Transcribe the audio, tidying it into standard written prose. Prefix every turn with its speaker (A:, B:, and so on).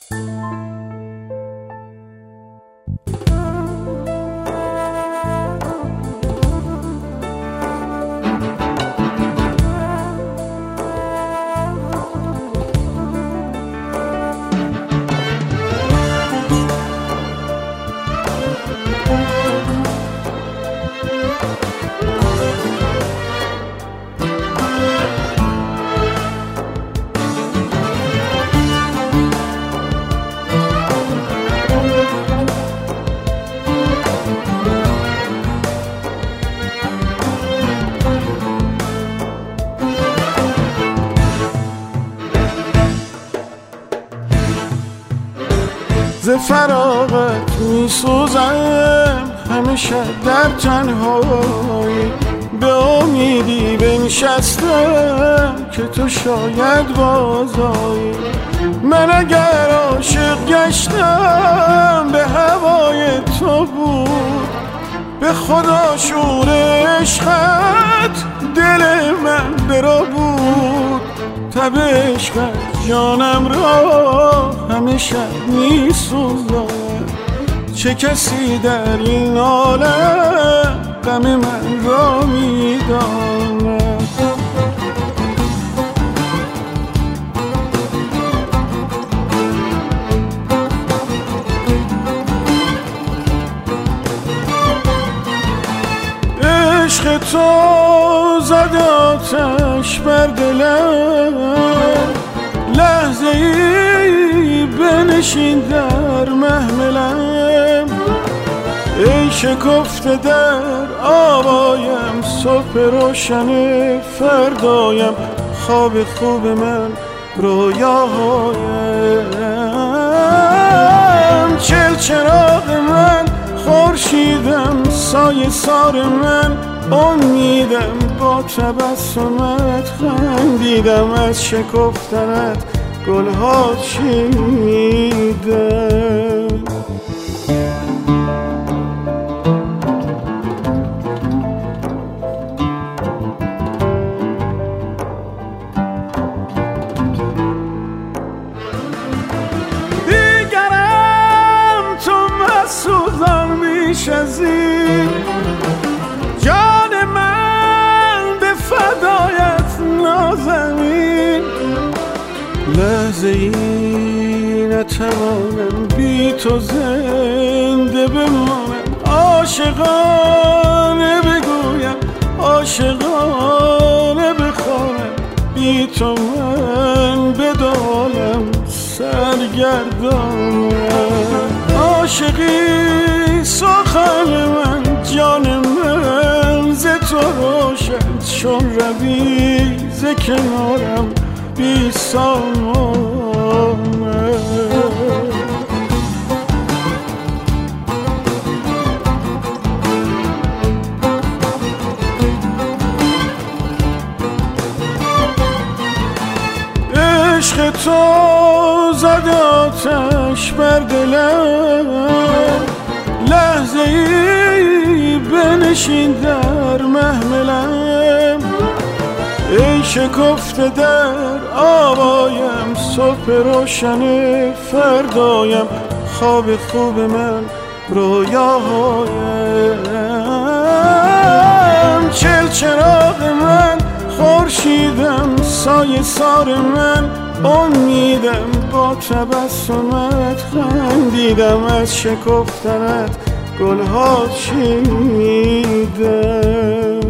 A: ز فراغت می سوزم همیشه در تنهایی، به امیدی بنشستم که تو شاید بازایی. من اگر عاشق گشتم به هوای تو بود، به خدا شور عشقت دل من برا بود. تب عشقت جانم را همیشه می سوزد، چه کسی در این عالم غم من را می داند. عشق تو زد آتش بر دلم، لحظه ای بنشین در محملم. ای شکفته در آوایم، صبح روشن فردایم، خواب خوب من رویاهایم. چل چراغ من خورشیدم، سایه سار من امیدم، با تبسمت خندیدم، از شکفتنت گلها چیدم. دیگرم تو مسوزان بیش از این، جان من به فدایت نازنین. لحظه ای نتوانم بی تو زنده بمانم، عاشقانه بگویم، عاشقانه بخوانم، بی تو من بدانم سرگردانم. عاشقی سخن من، جان من ز تو روشن، چون روی ز کنارم بی سامانه. عشق تو زد آتش بر دلم، لحظه ای بنشین در محملم. ای شکفته در آوایم، صبح روشن فردایم، خواب خوب من رویاهایم. چل چراغ من خورشیدم، سایه سار من امیدم، با تبسمت خندیدم، از شکفتنت گلها چیدم.